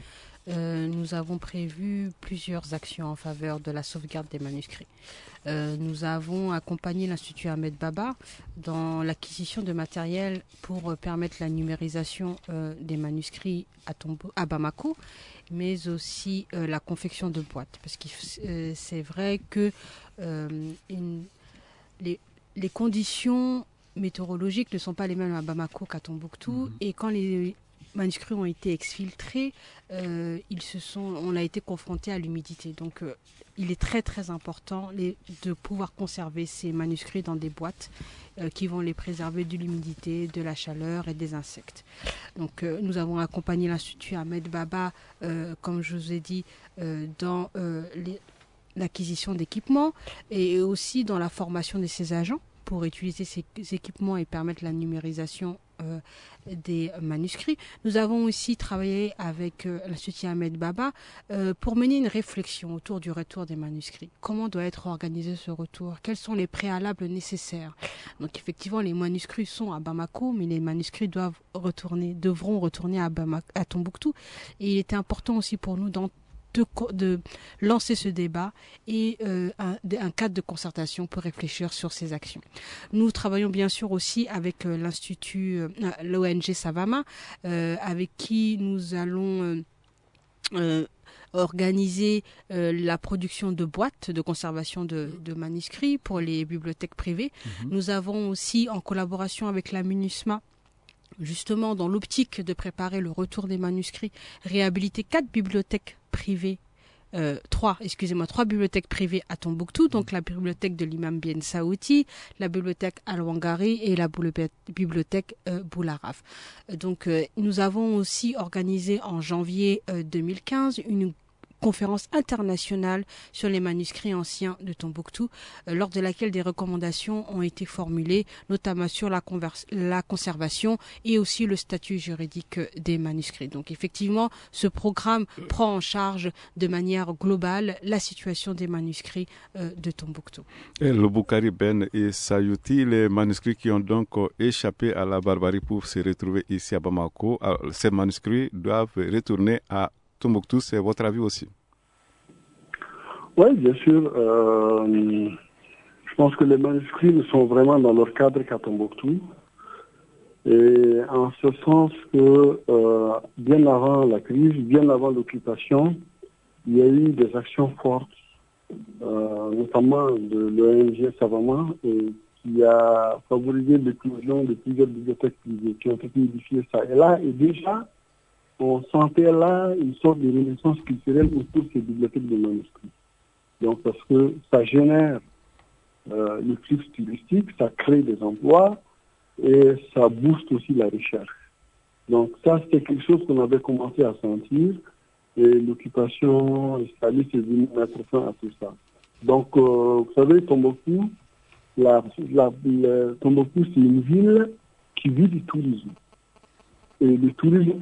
euh, nous avons prévu plusieurs actions en faveur de la sauvegarde des manuscrits. Euh, nous avons accompagné l'Institut Ahmed Baba dans l'acquisition de matériel pour euh, permettre la numérisation euh, des manuscrits à, Tombo, à Bamako, mais aussi euh, la confection de boîtes. Parce que euh, c'est vrai que euh, une, les, les conditions météorologiques ne sont pas les mêmes à Bamako qu'à Tombouctou. Mmh. Et quand les manuscrits ont été exfiltrés, euh, ils se sont, on a été confronté à l'humidité. Donc, euh, il est très très important les, de pouvoir conserver ces manuscrits dans des boîtes euh, qui vont les préserver de l'humidité, de la chaleur et des insectes. Donc, euh, nous avons accompagné l'Institut Ahmed Baba, euh, comme je vous ai dit, euh, dans euh, les, l'acquisition d'équipements et aussi dans la formation de ces agents pour utiliser ces équipements et permettre la numérisation euh, des manuscrits. Nous avons aussi travaillé avec euh, l'Institut Ahmed Baba euh, pour mener une réflexion autour du retour des manuscrits. Comment doit être organisé ce retour? Quels sont les préalables nécessaires? Donc effectivement, les manuscrits sont à Bamako, mais les manuscrits doivent retourner, devront retourner à, Bamako, à Tombouctou. Et il était important aussi pour nous d'en De, de lancer ce débat et euh, un, un cadre de concertation pour réfléchir sur ces actions. Nous travaillons bien sûr aussi avec euh, l'Institut, euh, l'O N G Savama, euh, avec qui nous allons euh, euh, organiser euh, la production de boîtes de conservation de, de manuscrits pour les bibliothèques privées. Mm-hmm. Nous avons aussi, en collaboration avec la MINUSMA, justement dans l'optique de préparer le retour des manuscrits, réhabiliter quatre bibliothèques privées, euh, trois, excusez-moi, trois bibliothèques privées à Tombouctou, donc la bibliothèque de l'imam Bien Saouti, la bibliothèque Al-Wangari et la bibliothèque euh, Boularaf. Donc euh, nous avons aussi organisé en janvier euh, deux mille quinze une conférence internationale sur les manuscrits anciens de Tombouctou, euh, lors de laquelle des recommandations ont été formulées, notamment sur la, la conservation et aussi le statut juridique des manuscrits. Donc effectivement, ce programme prend en charge de manière globale la situation des manuscrits euh, de Tombouctou. Et le Boukari Ben et Sayouti, les manuscrits qui ont donc échappé à la barbarie pour se retrouver ici à Bamako, alors, ces manuscrits doivent retourner à Tombouctou, c'est votre avis aussi? Oui, bien sûr. Euh, je pense que les manuscrits ne sont vraiment dans leur cadre qu'à Tombouctou. Et en ce sens que, euh, bien avant la crise, bien avant l'occupation, il y a eu des actions fortes, euh, notamment de l'O N G Savama, et qui a favorisé l'éclosion de plusieurs bibliothèques privées qui ont été édifiées ça. Et là, et déjà, on sentait là une sorte de renaissance culturelle autour de ces bibliothèques de manuscrits. Donc, parce que ça génère euh, le flux touristique, ça crée des emplois et ça booste aussi la recherche. Donc, ça, c'était quelque chose qu'on avait commencé à sentir et l'occupation islamiste est venue mettre fin à tout ça. Donc, euh, vous savez, Tombouctou, la, la, la, Tombouctou, c'est une ville qui vit du tourisme. Et le tourisme.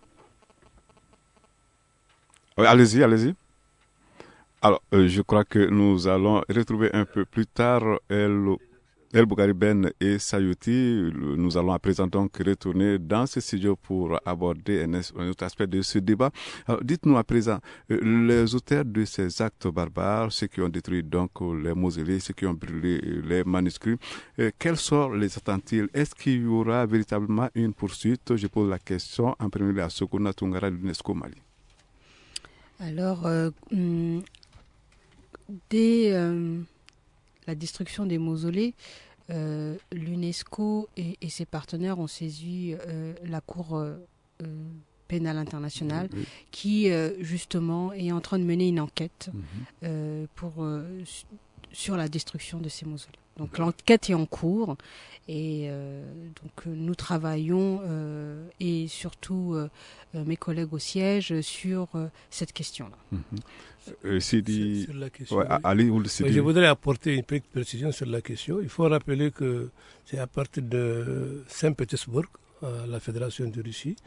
Oui, allez-y, allez-y. Alors, euh, je crois que nous allons retrouver un peu plus tard El, El Boukari Ben et Sayouti. Nous allons à présent donc retourner dans ce studio pour aborder un, un autre aspect de ce débat. Alors, dites-nous à présent, euh, les auteurs de ces actes barbares, ceux qui ont détruit donc les mausolées, ceux qui ont brûlé les manuscrits, euh, quel sort les attend-il? Est-ce qu'il y aura véritablement une poursuite? Je pose la question en premier lieu à Sokona Tungara de l'UNESCO Mali. Alors, euh, hum, dès euh, la destruction des mausolées, euh, l'UNESCO et, et ses partenaires ont saisi euh, la Cour euh, pénale internationale oui, oui. qui, euh, justement, est en train de mener une enquête mm-hmm. euh, pour, euh, sur la destruction de ces mausolées. Donc l'enquête est en cours et euh, donc nous travaillons euh, et surtout euh, mes collègues au siège sur euh, cette question-là. Mm-hmm. Euh, Sidi... Sur la question, ouais, oui. Ali, ou le Sidi... Je voudrais apporter une petite précision sur la question. Il faut rappeler que c'est à partir de Saint-Pétersbourg, la Fédération de Russie, mm-hmm.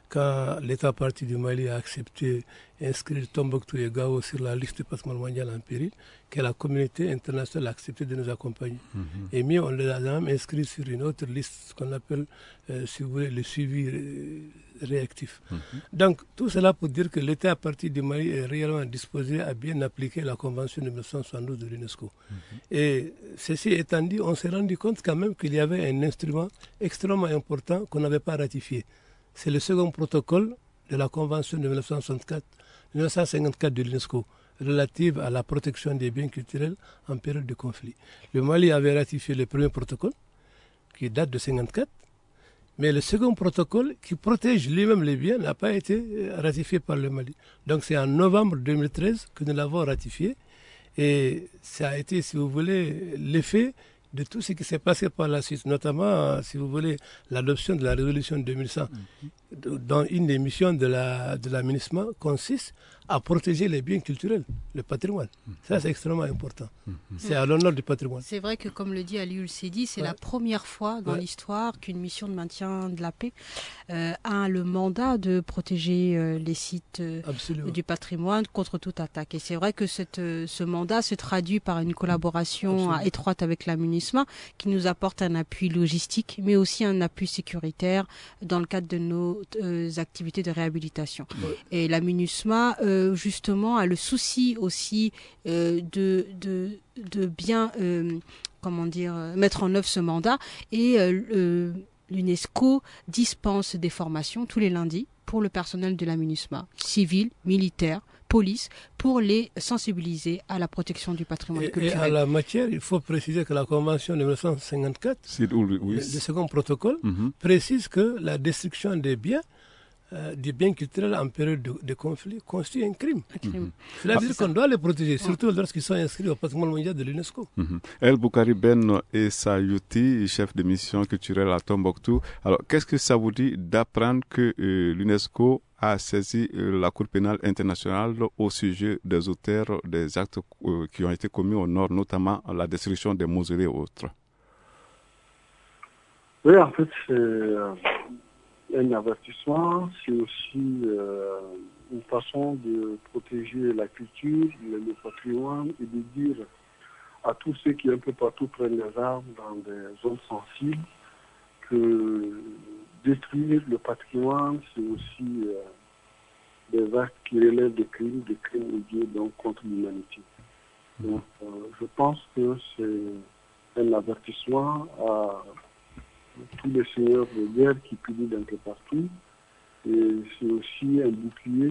quand l'État parti du Mali a accepté d'inscrire Tombouctou et Gao sur la liste du patrimoine mondial en péril, que la communauté internationale a accepté de nous accompagner. Mm-hmm. Et mieux, on les a même inscrits sur une autre liste, ce qu'on appelle, euh, si vous voulez, le suivi ré- réactif. Mm-hmm. Donc, tout cela pour dire que l'État parti du Mali est réellement disposé à bien appliquer la Convention de mille neuf cent soixante-douze de l'UNESCO. Mm-hmm. Et ceci étant dit, on s'est rendu compte quand même qu'il y avait un instrument extrêmement important qu'on n'avait pas ratifié. C'est le second protocole de la Convention de mille neuf cent soixante-quatre, mille neuf cent cinquante-quatre de l'UNESCO relative à la protection des biens culturels en période de conflit. Le Mali avait ratifié le premier protocole, qui date de mille neuf cent cinquante-quatre, mais le second protocole, qui protège lui-même les biens, n'a pas été ratifié par le Mali. Donc c'est en novembre deux mille treize que nous l'avons ratifié, et ça a été, si vous voulez, l'effet de tout ce qui s'est passé par la suite, notamment, si vous voulez, l'adoption de la résolution deux mille cent, mm-hmm. dont une des missions de la, de la MINUSMA consiste à protéger les biens culturels, le patrimoine. Mm-hmm. Ça, c'est extrêmement important. Mm-hmm. C'est à l'honneur du patrimoine. C'est vrai que, comme le dit Aliou Seydi, c'est ouais. la première fois dans ouais. l'histoire qu'une mission de maintien de la paix euh, a le mandat de protéger euh, les sites euh, du patrimoine contre toute attaque. Et c'est vrai que cette, euh, ce mandat se traduit par une collaboration Absolument. étroite avec la MINUSMA qui nous apporte un appui logistique, mais aussi un appui sécuritaire dans le cadre de nos euh, activités de réhabilitation. Ouais. Et la MINUSMA, euh, justement, a le souci aussi euh, de, de, de bien euh, comment dire, mettre en œuvre ce mandat. Et euh, euh, l'UNESCO dispense des formations tous les lundis pour le personnel de la MINUSMA, civil, militaire, police, pour les sensibiliser à la protection du patrimoine et, culturel. Et à la matière, il faut préciser que la Convention de mille neuf cent cinquante-quatre, oui. le, le second protocole, mm-hmm. précise que la destruction des biens Euh, des biens culturels en période de, de conflit constitue un crime. Un crime. Mm-hmm. C'est-à-dire ah, qu'on doit les protéger, surtout ouais. lorsqu'ils sont inscrits au patrimoine mondial de l'UNESCO. Mm-hmm. El Boukari Ben Essayouti, chef de mission culturelle à Tombouctou. Alors, qu'est-ce que ça vous dit d'apprendre que euh, l'UNESCO a saisi euh, la Cour pénale internationale au sujet des auteurs des actes euh, qui ont été commis au nord, notamment la destruction des mausolées et autres? Oui, en fait, c'est... Euh... un avertissement, c'est aussi euh, une façon de protéger la culture, le, le patrimoine et de dire à tous ceux qui un peu partout prennent les armes dans des zones sensibles que détruire le patrimoine, c'est aussi euh, des actes qui relèvent des crimes, des crimes odieux donc contre l'humanité. Donc, euh, je pense que c'est un avertissement à tous les seigneurs de guerre qui punissent d'un peu partout. Et c'est aussi un bouclier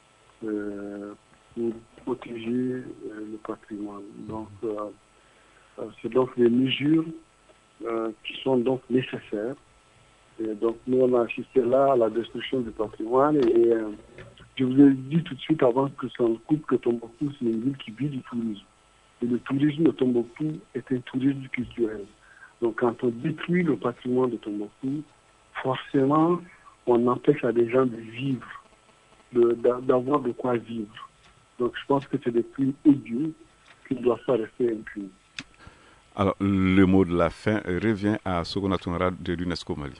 euh, pour protéger euh, le patrimoine. Donc, euh, euh, c'est donc les mesures euh, qui sont donc nécessaires. Et donc, nous, on a assisté là à la destruction du patrimoine. Et, et euh, je vous ai dit tout de suite avant que ça ne coupe que Tombouctou, c'est une ville qui vit du tourisme. Et le tourisme de Tombouctou est un tourisme culturel. Donc, quand on détruit le patrimoine de Tombouctou, forcément, on empêche à des gens de vivre, de, d'avoir de quoi vivre. Donc, je pense que c'est des crimes odieux qui ne doivent pas rester impunis. Alors, le mot de la fin revient à Sogona Tounara de l'UNESCO Mali.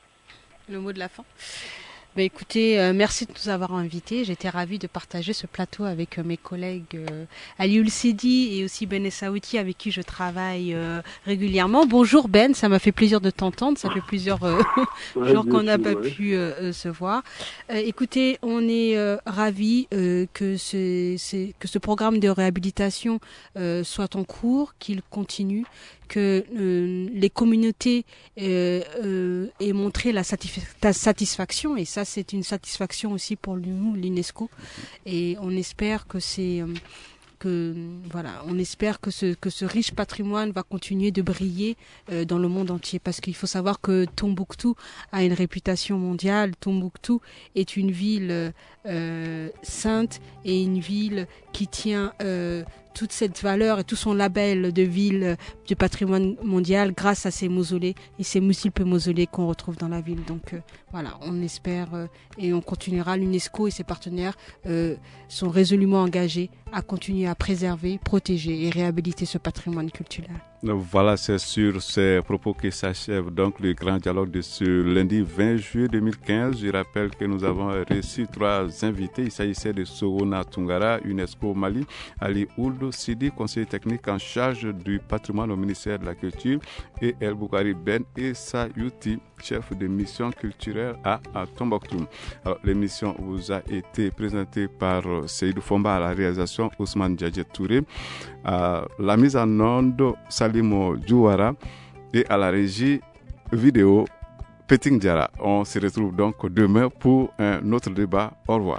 Le mot de la fin. Ben écoutez, euh, merci de nous avoir invités. J'étais ravie de partager ce plateau avec euh, mes collègues euh, Aliou Seydi et aussi Ben Essayouti avec qui je travaille euh, régulièrement. Bonjour Ben, ça m'a fait plaisir de t'entendre. Ça fait plusieurs euh, ouais, jours qu'on n'a pas ouais. pu euh, se voir. Euh, écoutez, on est euh, ravis euh, que, ce, c'est, que ce programme de réhabilitation euh, soit en cours, qu'il continue, que euh, les communautés euh, euh, aient montré la satisfa- satisfaction, et ça c'est une satisfaction aussi pour nous, l'UNESCO, et on espère que c'est euh, que voilà, on espère que ce que ce riche patrimoine va continuer de briller euh, dans le monde entier, parce qu'il faut savoir que Tombouctou a une réputation mondiale. Tombouctou est une ville euh, sainte et une ville qui tient euh, toute cette valeur et tout son label de ville du patrimoine mondial grâce à ces mausolées et ces multiples mausolées qu'on retrouve dans la ville. Donc euh, voilà, on espère euh, et on continuera. L'UNESCO et ses partenaires euh, sont résolument engagés à continuer à préserver, protéger et réhabiliter ce patrimoine culturel. Voilà, c'est sur ces propos que s'achève donc le grand dialogue de ce lundi vingt juillet deux mille quinze. Je rappelle que nous avons reçu trois invités. Il s'agissait de Sorona Tungara, UNESCO Mali, Ali Ould Sidi, conseiller technique en charge du patrimoine au ministère de la Culture, et El Boukari Ben Issa Youti, chef de mission culturelle à, à Tombouctou. Alors, l'émission vous a été présentée par Seydou Fomba à la réalisation, Ousmane Djadjet Touré, à la mise en onde, Salimo Djouara, et à la régie vidéo, Peting Diara. On se retrouve donc demain pour un autre débat. Au revoir.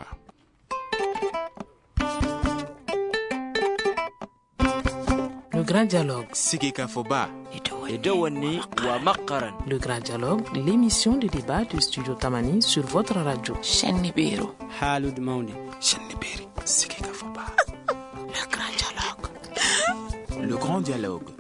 Le grand dialogue. Sigika Foba. Edouani wa Makaran. Le grand dialogue, l'émission de débat du studio Tamani sur votre radio. Chenibero. Halud Mauni. Cheniberi. Sigika Foba. Le grand dialogue. Le grand dialogue.